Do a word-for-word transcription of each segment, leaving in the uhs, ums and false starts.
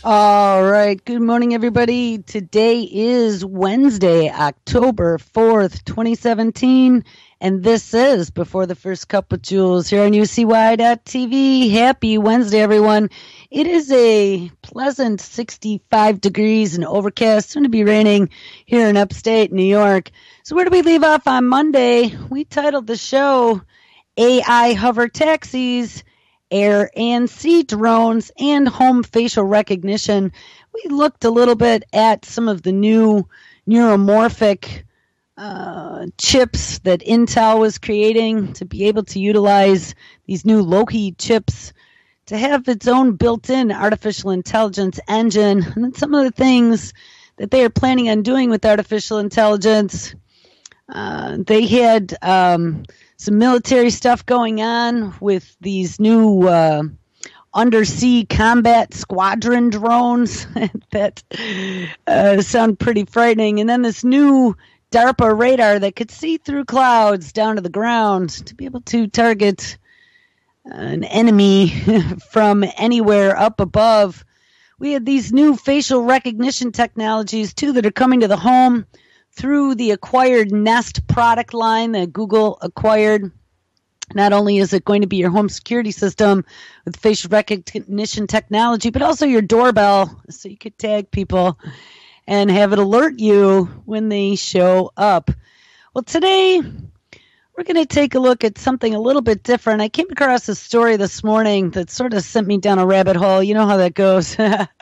All right. Good morning, everybody. Today is Wednesday, October fourth, twenty seventeen, and this is Before the First Cup with Jules here on U C Y dot T V. Happy Wednesday, everyone. It is a pleasant sixty-five degrees and overcast, soon to be raining here in upstate New York. So where do we leave off on Monday? We titled the show A I Hover Taxis, Air and Sea Drones, and Home Facial Recognition. We looked a little bit at some of the new neuromorphic uh, chips that Intel was creating to be able to utilize these new Loki chips to have its own built-in artificial intelligence engine, and then some of the things that they are planning on doing with artificial intelligence. Uh, they had um, some military stuff going on with these new uh, undersea combat squadron drones that uh, sound pretty frightening. And then this new DARPA radar that could see through clouds down to the ground to be able to target an enemy from anywhere up above. We had these new facial recognition technologies, too, that are coming to the home through the acquired Nest product line that Google acquired. Not only is it going to be your home security system with facial recognition technology, but also your doorbell, so you could tag people and have it alert you when they show up. Well, today we're going to take a look at something a little bit different. I came across a story this morning that sort of sent me down a rabbit hole. You know how that goes.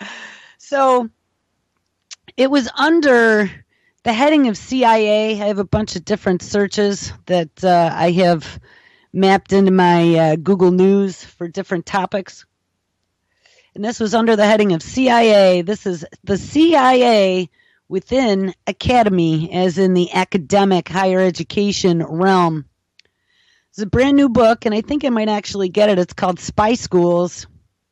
So it was under the heading of C I A. I have a bunch of different searches that uh, I have mapped into my uh, Google News for different topics. And this was under the heading of C I A. This is the C I A within academy, as in the academic higher education realm. It's a brand new book, and I think I might actually get it. It's called Spy Schools.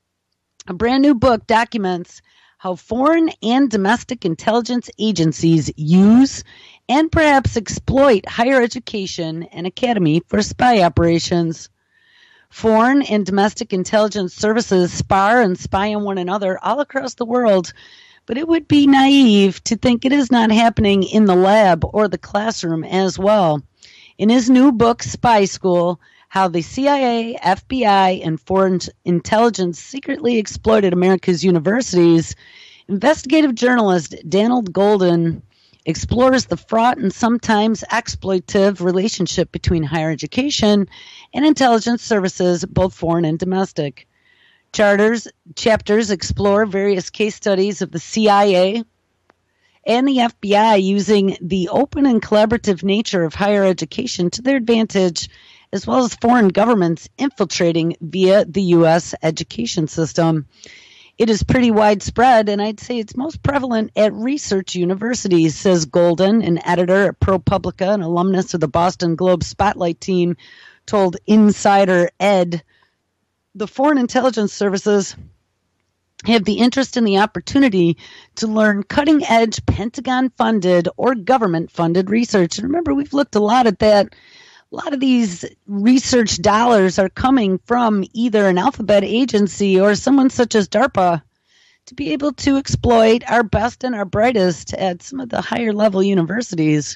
A brand new book documents how foreign and domestic intelligence agencies use and perhaps exploit higher education and academy for spy operations. Foreign and domestic intelligence services spar and spy on one another all across the world, but it would be naive to think it is not happening in the lab or the classroom as well. In his new book, Spy School, How the C I A, F B I, and Foreign Intelligence Secretly Exploited America's Universities, investigative journalist Donald Golden explores the fraught and sometimes exploitative relationship between higher education and intelligence services, both foreign and domestic. Charters, chapters explore various case studies of the C I A and the F B I using the open and collaborative nature of higher education to their advantage, as well as foreign governments infiltrating via the U S education system. It is pretty widespread, and I'd say it's most prevalent at research universities, says Golden, an editor at ProPublica, an alumnus of the Boston Globe Spotlight team, told Insider Ed. The foreign intelligence services have the interest and the opportunity to learn cutting-edge Pentagon-funded or government-funded research. And remember, we've looked a lot at that. A lot of these research dollars are coming from either an alphabet agency or someone such as DARPA to be able to exploit our best and our brightest at some of the higher-level universities.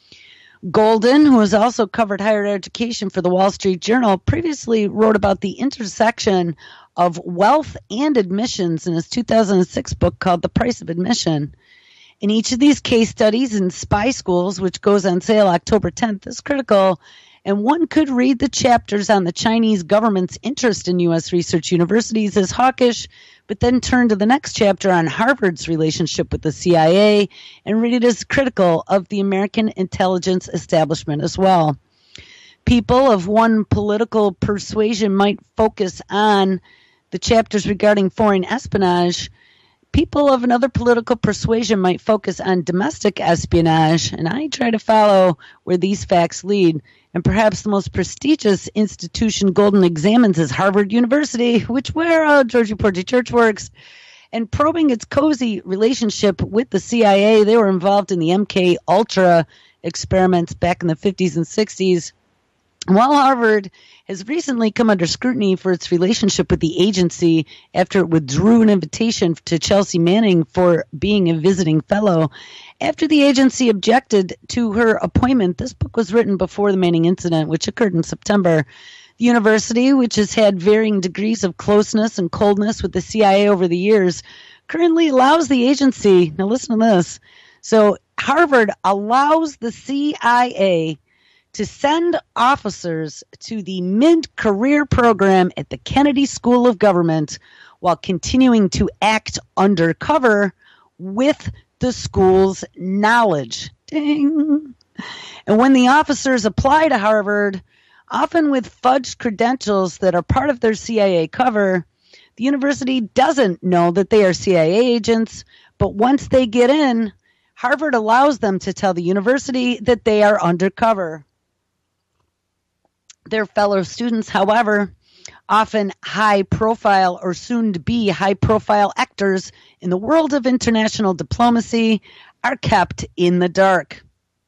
Golden, who has also covered higher education for the Wall Street Journal, previously wrote about the intersection of wealth and admissions in his two thousand six book called The Price of Admission. In each of these case studies in Spy Schools, which goes on sale October tenth, is critical, and one could read the chapters on the Chinese government's interest in U S research universities as hawkish, but then turn to the next chapter on Harvard's relationship with the C I A and read it as critical of the American intelligence establishment as well. People of one political persuasion might focus on the chapters regarding foreign espionage. People of another political persuasion might focus on domestic espionage, and I try to follow where these facts lead. And perhaps the most prestigious institution Golden examines is Harvard University, which where uh, Georgia Porgy Church works. And probing its cozy relationship with the C I A, they were involved in the M K Ultra experiments back in the fifties and sixties. While Harvard has recently come under scrutiny for its relationship with the agency after it withdrew an invitation to Chelsea Manning for being a visiting fellow, after the agency objected to her appointment, this book was written before the Manning incident, which occurred in September. The university, which has had varying degrees of closeness and coldness with the C I A over the years, currently allows the agency, now listen to this, so Harvard allows the C I A to send officers to the mid-career program at the Kennedy School of Government while continuing to act undercover with the school's knowledge. Ding. And when the officers apply to Harvard, often with fudged credentials that are part of their C I A cover, the university doesn't know that they are C I A agents, but once they get in, Harvard allows them to tell the university that they are undercover. Their fellow students, however, often high-profile or soon-to-be high-profile actors in the world of international diplomacy, are kept in the dark.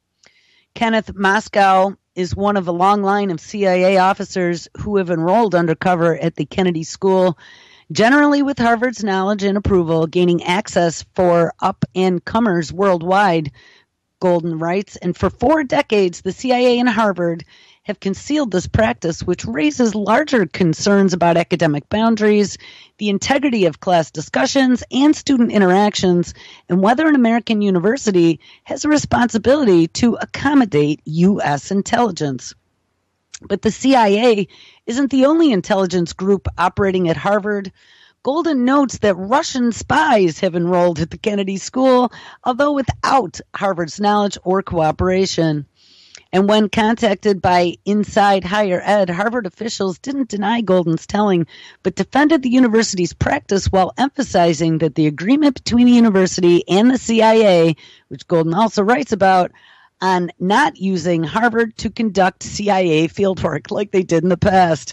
Kenneth Moscow is one of a long line of C I A officers who have enrolled undercover at the Kennedy School, generally with Harvard's knowledge and approval, gaining access for up-and-comers worldwide, Golden writes, and for four decades, the C I A and Harvard have concealed this practice, which raises larger concerns about academic boundaries, the integrity of class discussions, and student interactions, and whether an American university has a responsibility to accommodate U S intelligence. But the C I A isn't the only intelligence group operating at Harvard. Golden notes that Russian spies have enrolled at the Kennedy School, although without Harvard's knowledge or cooperation. And when contacted by Inside Higher Ed, Harvard officials didn't deny Golden's telling, but defended the university's practice while emphasizing that the agreement between the university and the C I A, which Golden also writes about, on not using Harvard to conduct C I A fieldwork like they did in the past.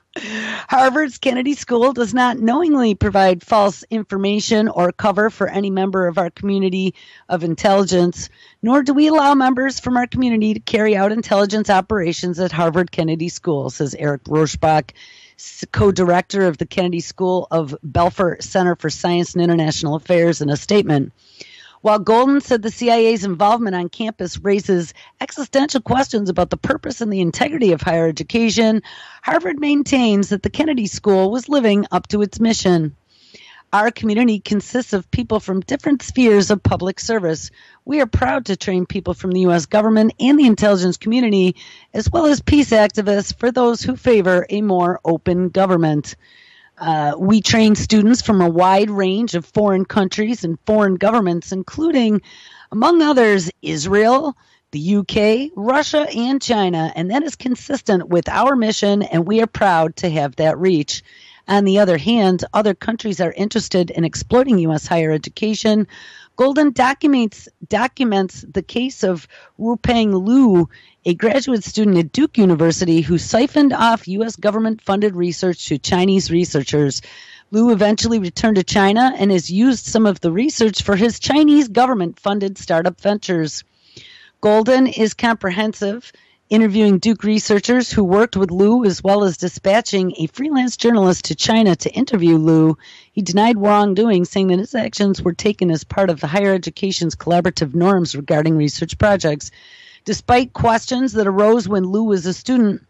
Harvard's Kennedy School does not knowingly provide false information or cover for any member of our community of intelligence, nor do we allow members from our community to carry out intelligence operations at Harvard Kennedy School, says Eric Roshbach, co-director of the Kennedy School of Belfer Center for Science and International Affairs, in a statement. While Golden said the C I A's involvement on campus raises existential questions about the purpose and the integrity of higher education, Harvard maintains that the Kennedy School was living up to its mission. Our community consists of people from different spheres of public service. We are proud to train people from the U S government and the intelligence community, as well as peace activists for those who favor a more open government. Uh, we train students from a wide range of foreign countries and foreign governments, including, among others, Israel, the U K, Russia, and China, and that is consistent with our mission, and we are proud to have that reach. On the other hand, other countries are interested in exploiting U S higher education. Golden documents documents the case of Rupeng Liu, a graduate student at Duke University who siphoned off U S government-funded research to Chinese researchers. Liu eventually returned to China and has used some of the research for his Chinese government-funded startup ventures. Golden is comprehensive, interviewing Duke researchers who worked with Liu, as well as dispatching a freelance journalist to China to interview Liu. He denied wrongdoing, saying that his actions were taken as part of the higher education's collaborative norms regarding research projects. Despite questions that arose when Liu was a student